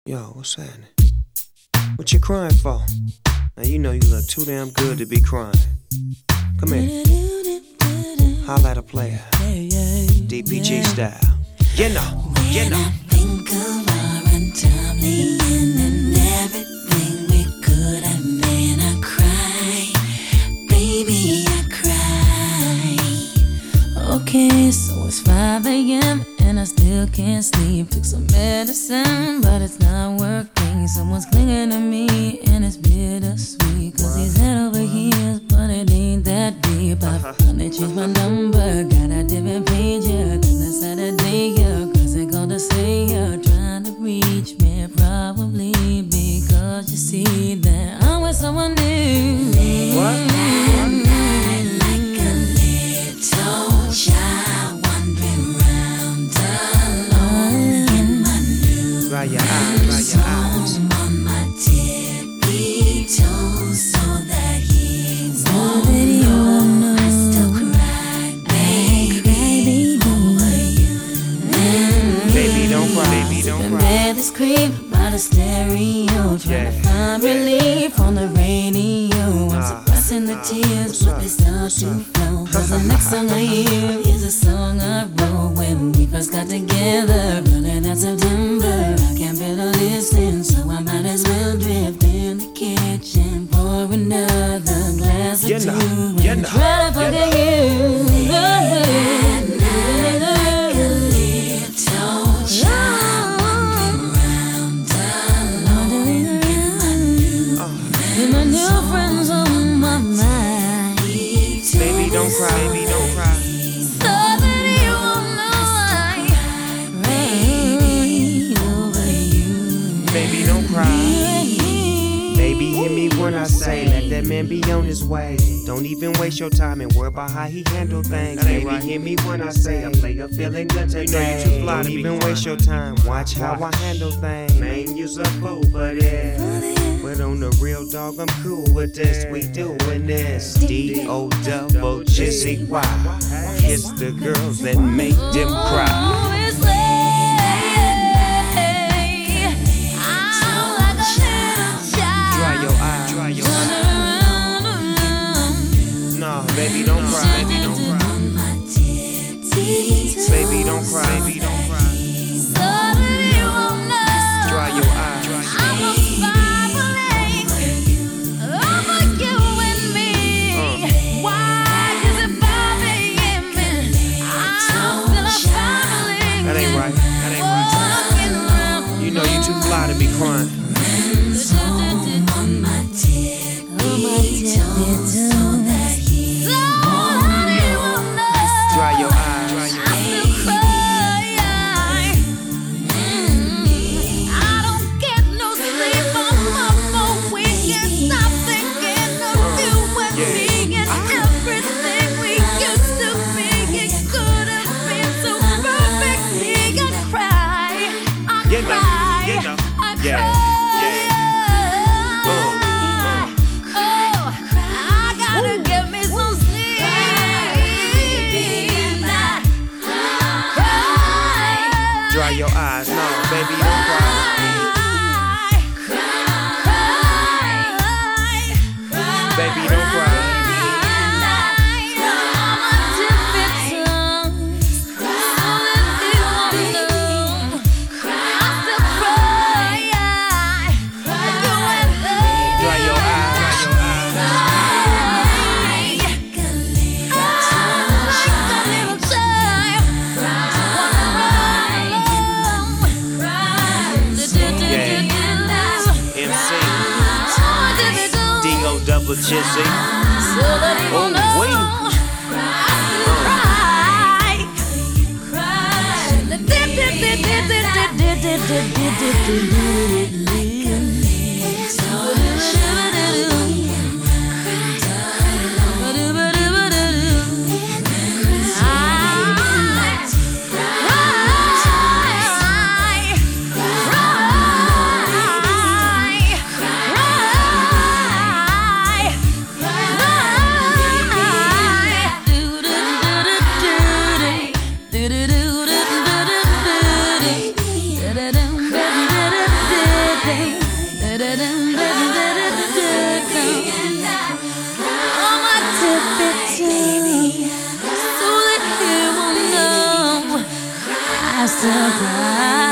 Yo, what's happening? What you crying for? Now you know you look too damn good to be crying. Come here. Holla at a player. DPG style. You know. When I think of our untimely end and everything we could have been, I cry. Baby, I cry. Okay, so it's 5 a.m. and I still can't sleep. Took some medicine, but it's not working. Someone's clinging to me and it's bittersweet. Cause he's head over heels, but it ain't that deep. I finally changed my number, got a different page, yeah. Then I Saturday, yeah. Cause it called to say you're trying to reach me. Probably because you see that I'm with someone new. What? Like a little child wandering round alone in my new Dry your eyes, dry your eyes. on my tippy toes so that he won't know. I still cry, baby, over you. Baby, don't cry, baby, don't cry. Barely scream by the stereo, trying to find relief on the radio. I'm suppressing the tears, but they start to flow. Cause the next song I hear is a song I wrote when we first got together. Early that September, I can't bear to listen, so I might as well drift in the kitchen, pour another glass or two, and try to forget you. Baby, don't cry, baby, don't cry. Baby, don't cry. Baby, hear me when I say, let that man be on his way. Don't even waste your time and worry about how he handle things. Baby, hear me when I say, a player feeling good today. You know you too fly. Don't even waste your time, watch how I handle things. Man, you's a fool for this. But on the real dog, I'm cool with this. We doing this. D-O-double-G-Z-Y. It's the girls that make them cry. Dry your eyes. Dry your eyes. Nah, baby, don't cry. Baby, don't cry. Baby, don't cry. Baby, don't cry. Dry your eyes. Dry your eyes. That ain't right. That ain't right. You know you too fly to be crying. Dry your eyes. Dry your eyes. I don't get no sleep. I'm up all weekend. Stop thinking of you and me and everything we used to be. It could have been so perfect. I cry. I cry. I cry. Dry your eyes, no, baby, don't cry. Baby, don't cry. Double Jizzy. Oh, wait. On my tippy toe, so that he will know I still cry.